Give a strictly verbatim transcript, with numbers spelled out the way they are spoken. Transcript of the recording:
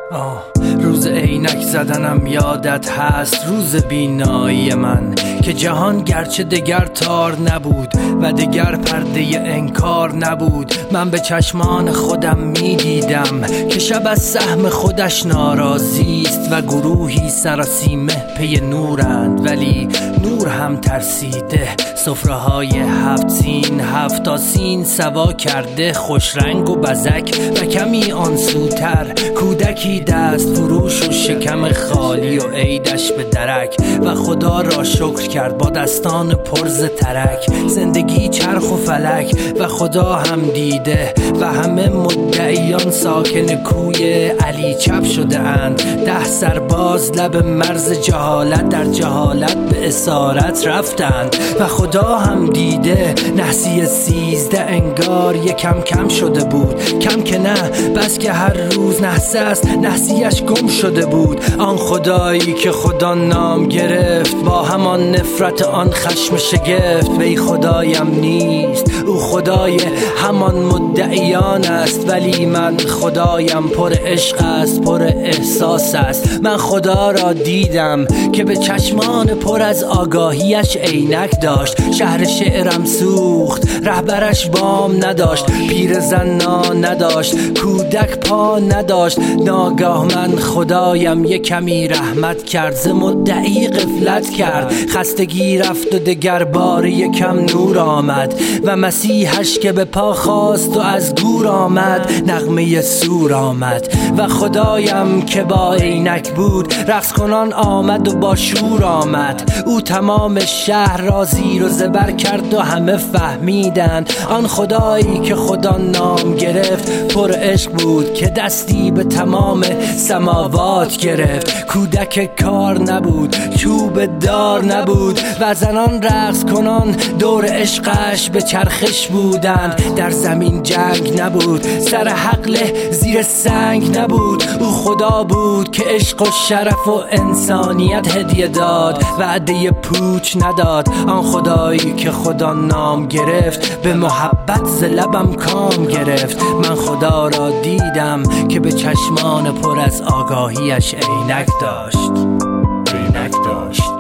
آه. روز عینک زدنم یادت هست، روز بینایی من که جهان گرچه دگر تار نبود و دگر پرده انکار نبود. من به چشمان خودم می دیدم که شب از سهم خودش ناراضی است و گروهی سراسیمه پی نورند، ولی نور هم ترسیده. سفره های هفت سین هفت آسین سوا کرده، خوش رنگ و بزک و کمی آنسوتر، کودکی دست فروش و شکم خالی و عیدش به درک و خدا را شکر کرد با دستان پرز ترک. زندگی چرخ و فلک و خدا هم دیده و همه مدعیان ساکن کوی علی چپ شده اند. ده سرباز لب مرز جهالت در جهالت به اسارت رفتند و خدا هم دیده. نحسی سیزده انگار یکم کم شده بود، کم که نه بس که هر روز نحسه است نحسیش گم شده بود. آن خدایی که خدا نام گرفت با همان نفرت آن خشم شگفت، وی خدایم نیست او خدای همان مدعیان است، ولی من خدایم پر عشق است پر احساس است. من خدا را دیدم که به چشمان پر از آگاهیش عینک داشت. شهر شعرم سوخت، رهبرش بام نداشت، پیرزن نا نداشت، کودک پا نداشت. ناگاه من خدایم یک کمی رحمت کرد، ز مدعی غفلت کرد. خستگی رفت و دگر بار یکم نور آمد و مسیحش که به پا خواست و از گور آمد، نغمه سور آمد و خدایم که با عینک بود رقص کنان آمد و با شور آمد. او تمام شهر را زیر و زبر کرد و همه فهمیدند آن خدایی که خدا نام گرفت پر عشق بود که دستی به تمام سماوات گرفت. کودک کار نبود، چوب دار نبود و زنان رقص کنان دور عشقش به چرخش بودند. در زمین جنگ نبود، سر حقل زیر سنگ نبود. او خدا بود که عشق و شرف و انسانیت هدیه داد، وعده پوچ نداد. آن خدایی که خدا نام گرفت به محبت ز لبم کام گرفت. من خدا را دیدم که به چشمان پر از آگاهیش عینک داشت عینک داشت